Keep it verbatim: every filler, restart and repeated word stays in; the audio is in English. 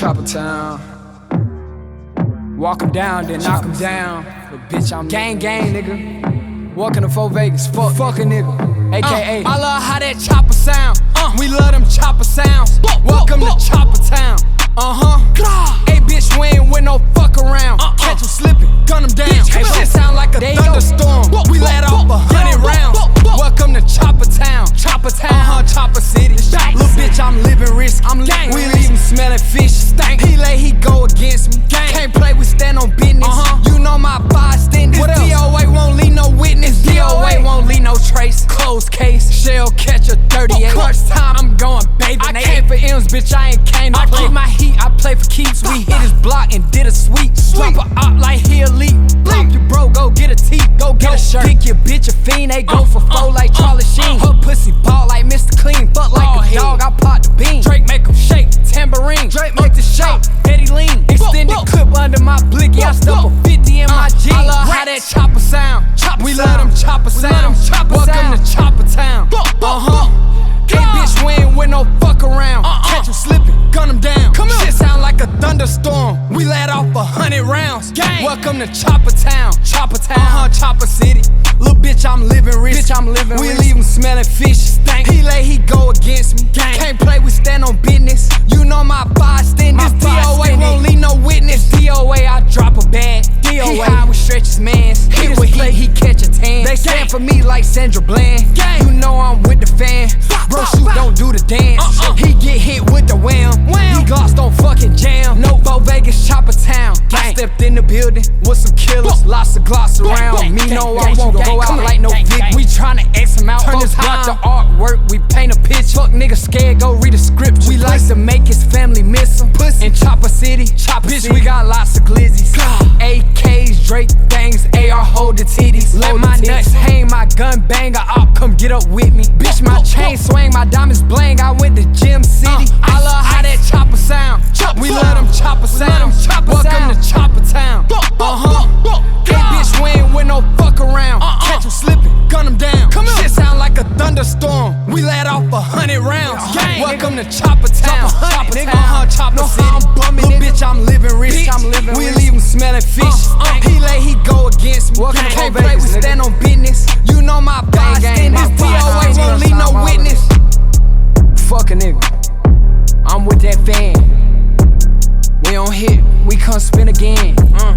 Chopper Town. Walk 'em down, then knock 'em down. But bitch, I'm gang gang, nigga. Walking to Fort Vegas, fuck, fuck a nigga. A K A Uh, I love how that chopper sound. Uh, we love them chopper sounds. Welcome to Chopper Town. Uh huh. Hey bitch, we ain't with no fuck around. Uh, uh. Catch 'em slipping, gun 'em down. Bitch, hey, shit sound like a thunderstorm. Go. We let off a hundred rounds. Welcome to Chopper Town. Chopper Town, uh huh. Chopper City. Little bitch, I'm living risk. I'm gang. We leave him smelling fish. Stank. He lay, he go against me. Gang. Can't play, we stand on business. Uh huh. You know my bystanders. What else? D O A won't leave no witness. D O A won't leave no trace. Closed case. Shell catch a thirty-eight. Clutch time, I'm going, baby. I came for M's, bitch. I ain't came to play. My heat, I play for keeps. We hit his block and did a sweep. Drop a op like he elite. Pop your bro, go get a tee, go get a shirt. Pick your bitch a fiend, they go for four like Charlie Sheen. Her pussy ball like Mister Clean, fuck like a dog, I pop the bean. Drake make him shake, tambourine. Drake make the shake, Eddie Lean. Extended clip under my blicky, I stuff a fifty in my jeans. I love how that chopper sound. We love them chopper sounds. Welcome to Chopper Town. Uh huh. Hey bitch, we ain't with no fuck around. Catch 'em slipping, gun 'em down. Shit sound like a thunderstorm. We let off a hundred rounds. Gang. Welcome to Chopper Town. Chopper Town, uh huh. Chopper City. Little bitch, I'm living rich. Bitch, I'm living we rich. We leave him smelling fish. Stank. He lay, he go against me. Gang. Can't play, we stand on business. You know my bystanders. D O A won't leave no witness. D O A, I drop a bag. D O A, he high, we stretch his mans. Hit with heat, he catch a tan. They stand for me like Sandra Bland. Gang. You know I'm with the fan. Bro, shoot, don't do the dance. Uh -uh. He get hit with the wham. wham. He gloss don't fucking jam. No, Fort Vegas, Chopper Town. Gang. I stepped in the building with some killers. Whoa. Lots of gloss around. Gang. Me know I won't go out like no Vic. We tryna X him out. Turn this block to artwork. We paint a pitch. Fuck nigga scared, go read a script. We like to make his family miss him. In Chopper City, Chopper Bitch, City. We got lots of glizzies. A Ks, Drake bangs, A R hold the titties. Let my nuts hang, my gun bang. A op come get up with me. Bitch, my chain swing, my diamonds bling. I went to Gym City. I love how that chopper sound. We love them chopper sounds. Welcome to Chopper Town. Uh huh. Hey bitch, we ain't with no fuck around. Catch 'em slipping, gun 'em down. Shit sound like a thunderstorm. We let off a hundred rounds. Welcome to Chopper Town. Chopper Town, uh huh. Chopper City. Little bitch, I'm living rich. I'm living we leave him smelling fish. He lay, he go against me. Can't play, we stand on business. You know my bystanders. D O A won't leave no witness. Fuck a nigga. I'm with that fan. We on hit, we come spin again. Uh.